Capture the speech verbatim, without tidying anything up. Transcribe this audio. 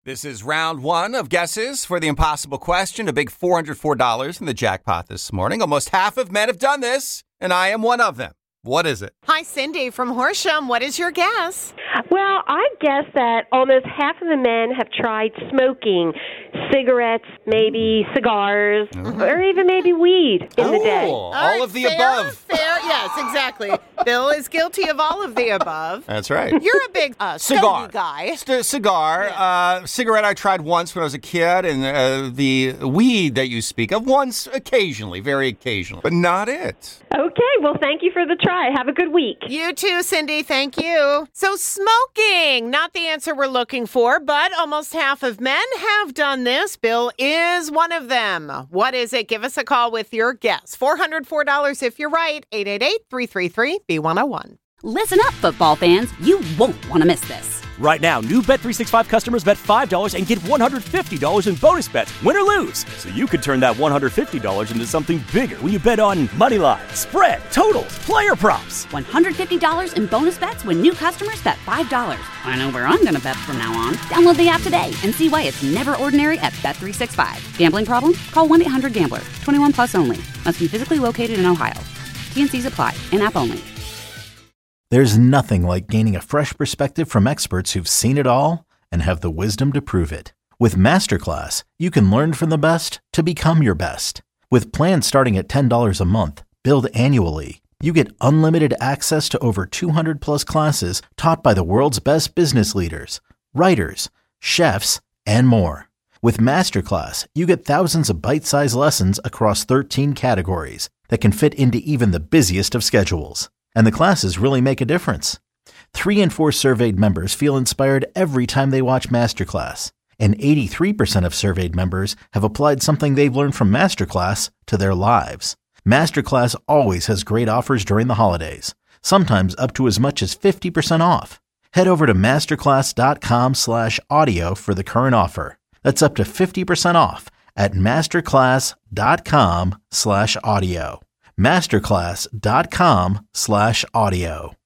This is round one of guesses for the impossible question, a big four hundred four dollars in the jackpot this morning. Almost half of men have done this, and I am one of them. What is it? Hi, Cindy from Horsham. What is your guess? Well, I guess that almost half of the men have tried smoking cigarettes, maybe cigars, mm-hmm. or even maybe weed in oh, the day. All, all right, of the fair, above. Fair, yes, exactly. Bill is guilty of all of the above. That's right. You're a big uh, cigar guy. C- cigar. Yeah. Uh, cigarette I tried once when I was a kid, and uh, the weed that you speak of once occasionally, very occasionally, but not it. Okay, well, thank you for the try. Have a good week. You too, Cindy. Thank you. So smoking, not the answer we're looking for, but almost half of men have done this. Bill is one of them. What is it? Give us a call with your guess. four hundred four dollars if you're right. eight eight eight, three three three, B one oh one. Listen up, football fans. You won't want to miss this. Right now, new Bet three sixty-five customers bet five dollars and get one hundred fifty dollars in bonus bets, win or lose. So you could turn that one hundred fifty dollars into something bigger when you bet on money line, spread, totals, player props. one hundred fifty dollars in bonus bets when new customers bet five dollars. I know where I'm going to bet from now on. Download the app today and see why it's never ordinary at Bet three sixty-five. Gambling problem? Call one eight hundred gambler. twenty-one plus only. Must be physically located in Ohio. T N Cs apply. In-app only. There's nothing like gaining a fresh perspective from experts who've seen it all and have the wisdom to prove it. With Masterclass, you can learn from the best to become your best. With plans starting at ten dollars a month, billed annually, you get unlimited access to over two hundred plus classes taught by the world's best business leaders, writers, chefs, and more. With Masterclass, you get thousands of bite-sized lessons across thirteen categories that can fit into even the busiest of schedules. And the classes really make a difference. Three in four surveyed members feel inspired every time they watch Masterclass. And eighty-three percent of surveyed members have applied something they've learned from Masterclass to their lives. Masterclass always has great offers during the holidays, sometimes up to as much as fifty percent off. Head over to masterclass.com slash audio for the current offer. That's up to fifty percent off at masterclass.com slash audio. masterclass.com slash audio.